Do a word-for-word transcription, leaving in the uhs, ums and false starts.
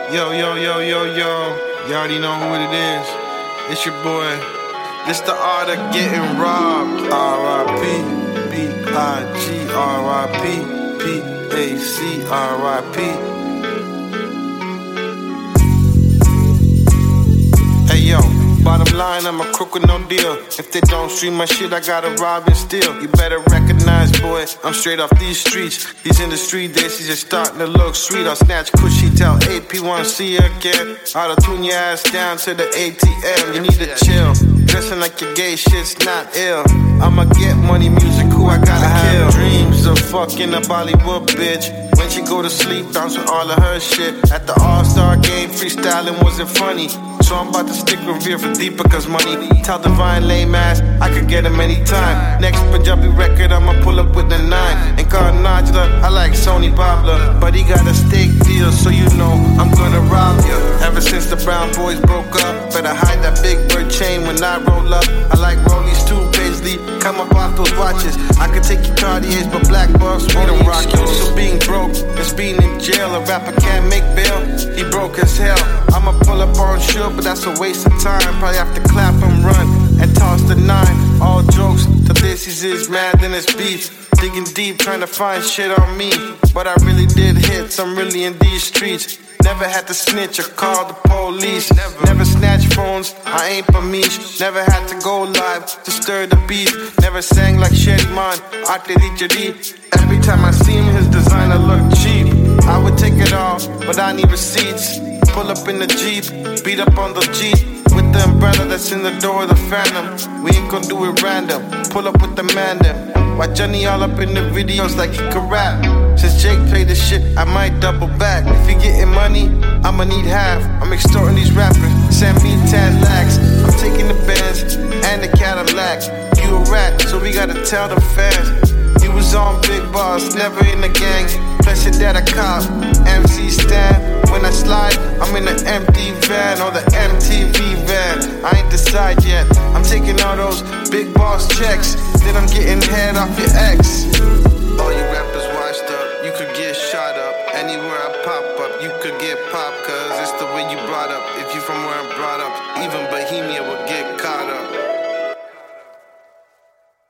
Yo, yo, yo, yo, yo. You already know who it is. It's your boy. This the art of getting robbed. R I P, B I G, R I P, P A C, R I P. Hey yo, bottom line, I'm a crook with no deal. If they don't stream my shit, I gotta rob and steal. You better recognize, boy, I'm straight off these streets. These industry days, she's just starting to look sweet. I'll snatch cushy, tell A P wanna see you again. I'll tune your ass down to the A T M. You need to chill. Dressing like your gay shit's not ill. I'ma get money, music, who I gotta I kill. Have dreams of fucking a Bollywood bitch. When she go to sleep, bounce with all of her shit. At the All-Star game, freestyling wasn't funny. So I'm about to stick with Veer for Deepika's money. Tell Divine lame ass, I could get him anytime. Next Punjabi record, I'ma pull up with the nine. And call Najla, I like Sony Babla. But he got a steak deal, so you know I'm gonna rob ya. Ever since the Brown Boys broke up, better hide that big bird chain when I roll up. I like rollies too, Paisley, come up off those watches. I could take your Cartiers, but black bucks, we don't rock you. So being broke is being in jail. A rapper can't make bail, he broke as hell. I'ma pull up on sure, but that's a waste of time. Probably have to clap and run and toss the nine. All jokes, the this is mad than it's beef. Digging deep, trying to find shit on me. But I really did hits, I'm really in these streets. Never had to snitch or call the police. Never, Never snatch phones, I ain't Pamish. Never had to go live to stir the beef. Never sang like Shedman, Ate. Every time I see him, his designer look cheap. I would take it all, but I need receipts. Pull up in the Jeep, beat up on the Jeep. With the umbrella that's in the door of the Phantom. We ain't gon' do it random, pull up with the man them. Why Johnny all up in the videos like he could rap? Since Jake played this shit, I might double back. If he getting money, I'ma need half. I'm extorting these rappers, send me ten lakhs. I'm taking the Benz and the Cadillac. You a rat, so we gotta tell the fans. You was on Big Boss, never in the gang. Plus your dad a cop, M C stand. When I slide, I'm in the empty van or the M T V van. I ain't decide yet, I'm taking all those big boss checks. Then I'm getting head off your ex. All you rappers washed up, you could get shot up. Anywhere I pop up, you could get popped. Cause it's the way you brought up. If you from where I'm brought up, even Bohemia will get caught up.